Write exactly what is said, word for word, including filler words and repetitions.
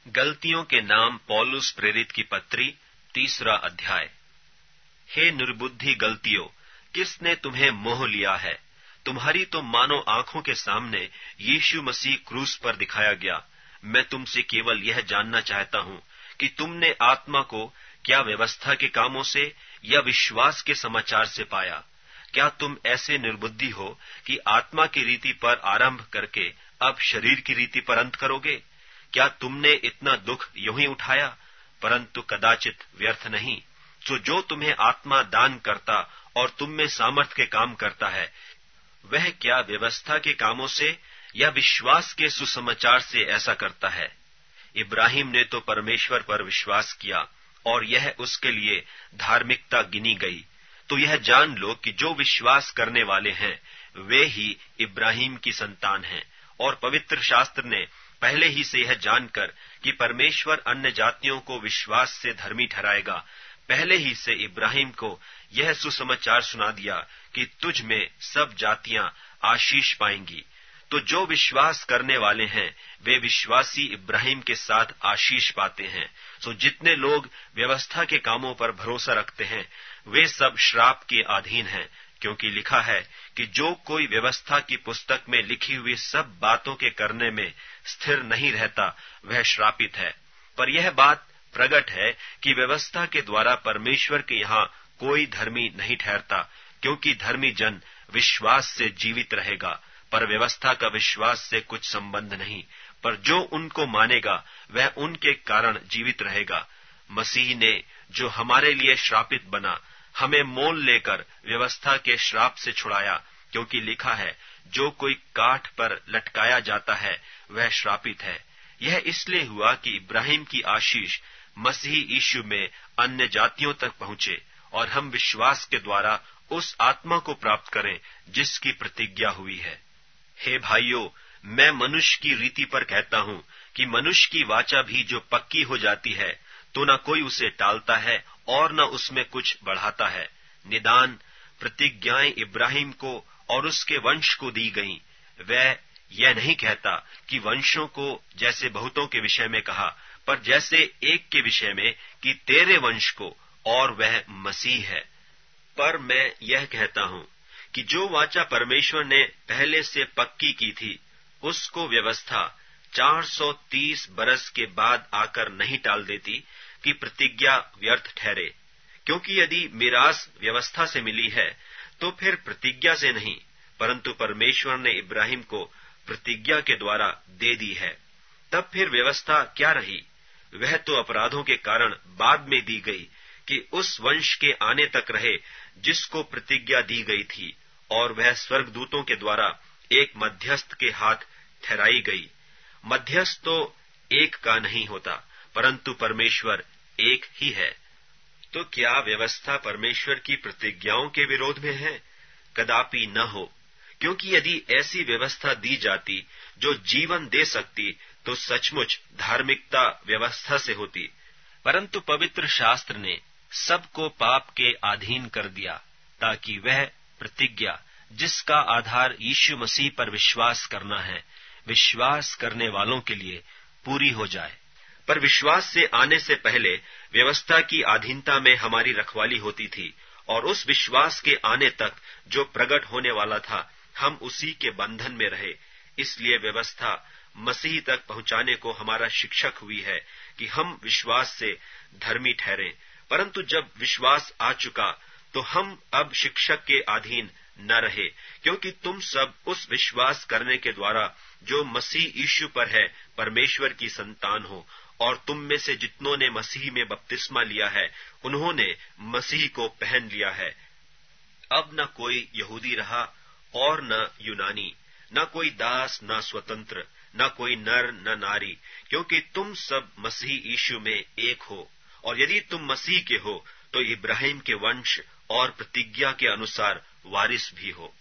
गलतियों के नाम पौलुस प्रेरित की पत्री, तीसरा अध्याय। हे निर्बुद्धि गलतियों, किसने तुम्हें मोह लिया है? तुम्हारी तो मानो आंखों के सामने यीशु मसीह क्रूस पर दिखाया गया। मैं तुमसे केवल यह जानना चाहता हूँ कि तुमने आत्मा को क्या व्यवस्था के कामों से या विश्वास के समाचार से पाया? क्या तुम ऐसे निर्बुद्धि हो कि आत्मा की रीति पर आरंभ करके अब शरीर की रीति पर अंत करोगे? क्या तुमने इतना दुख यूं ही उठाया? परंतु कदाचित व्यर्थ नहीं। तो जो तुम्हें आत्मा दान करता और तुम में सामर्थ के काम करता है, वह क्या व्यवस्था के कामों से या विश्वास के सुसमाचार से ऐसा करता है? इब्राहिम ने तो परमेश्वर पर विश्वास किया और यह उसके लिए धार्मिकता गिनी गई। तो यह जान लो कि जो विश्वास करने वाले हैं वे ही इब्राहिम की संतान हैं। और पवित्र शास्त्र ने पहले ही से यह जानकर कि परमेश्वर अन्य जातियों को विश्वास से धर्मी ठहराएगा, पहले ही से इब्राहिम को यह सुसमाचार सुना दिया कि तुझ में सब जातियां आशीष पाएंगी। तो जो विश्वास करने वाले हैं वे विश्वासी इब्राहिम के साथ आशीष पाते हैं। सो जितने लोग व्यवस्था के कामों पर भरोसा रखते हैं वे सब श्राप के अधीन हैं, क्योंकि लिखा है कि जो कोई व्यवस्था की पुस्तक में लिखी हुई सब बातों के करने में स्थिर नहीं रहता वह श्रापित है। पर यह बात प्रकट है कि व्यवस्था के द्वारा परमेश्वर के यहाँ कोई धर्मी नहीं ठहरता, क्योंकि धर्मी जन विश्वास से जीवित रहेगा। पर व्यवस्था का विश्वास से कुछ संबंध नहीं, पर जो उनको मानेगा वह उनके कारण जीवित रहेगा। मसीह ने जो हमारे लिए श्रापित बना, हमें मोल लेकर व्यवस्था के श्राप से छुड़ाया, क्योंकि लिखा है, जो कोई काठ पर लटकाया जाता है वह श्रापित है। यह इसलिए हुआ कि इब्राहिम की आशीष मसीह यीशु में अन्य जातियों तक पहुंचे और हम विश्वास के द्वारा उस आत्मा को प्राप्त करें जिसकी प्रतिज्ञा हुई है। हे भाइयों, मैं मनुष्य की रीति पर कहता हूँ कि मनुष्य की वाचा भी जो पक्की हो जाती है तो न कोई उसे टालता है और न उसमें कुछ बढ़ाता है। निदान प्रतिज्ञाएं इब्राहिम को और उसके वंश को दी गईं। वह यह नहीं कहता कि वंशों को जैसे बहुतों के विषय में कहा, पर जैसे एक के विषय में कि तेरे वंश को, और वह मसीह है। पर मैं यह कहता हूँ कि जो वाचा परमेश्वर ने पहले से पक्की की थी, उसको व्यवस्था चार सौ तीस बरस के बाद आकर नहीं टाल देती कि प्रतिज्ञा व्यर्थ ठहरे। क्योंकि यदि मिरास व्यवस्था से मिली है तो फिर प्रतिज्ञा से नहीं, परंतु परमेश्वर ने इब्राहिम को प्रतिज्ञा के द्वारा दे दी है। तब फिर व्यवस्था क्या रही? वह तो अपराधों के कारण बाद में दी गई कि उस वंश के आने तक रहे जिसको प्रतिज्ञा दी गई थी, और वह स्वर्गदूतों के द्वारा एक मध्यस्थ के हाथ ठहराई गई। मध्यस्थ तो एक का नहीं होता, परंतु परमेश्वर एक ही है। तो क्या व्यवस्था परमेश्वर की प्रतिज्ञाओं के विरोध में है? कदापि न हो, क्योंकि यदि ऐसी व्यवस्था दी जाती जो जीवन दे सकती तो सचमुच धार्मिकता व्यवस्था से होती। परंतु पवित्र शास्त्र ने सबको पाप के अधीन कर दिया, ताकि वह प्रतिज्ञा जिसका आधार यीशु मसीह पर विश्वास करना है, विश्वास करने वालों के लिए पूरी हो जाए। पर विश्वास से आने से पहले व्यवस्था की अधीनता में हमारी रखवाली होती थी, और उस विश्वास के आने तक जो प्रकट होने वाला था हम उसी के बंधन में रहे। इसलिए व्यवस्था मसीह तक पहुंचाने को हमारा शिक्षक हुई है कि हम विश्वास से धर्मी ठहरें। परंतु जब विश्वास आ चुका तो हम अब शिक्षक के अधीन न रहे, क्योंकि तुम सब उस विश्वास करने के द्वारा जो मसीह यीशु पर है परमेश्वर की संतान हो। और तुम में से जितनों ने मसीह में बपतिस्मा लिया है उन्होंने मसीह को पहन लिया है। अब न कोई यहूदी रहा और न यूनानी, न कोई दास न स्वतंत्र, न कोई नर न नारी, क्योंकि तुम सब मसीह यीशु में एक हो। और यदि तुम मसीह के हो तो इब्राहिम के वंश और प्रतिज्ञा के अनुसार वारिस भी हो।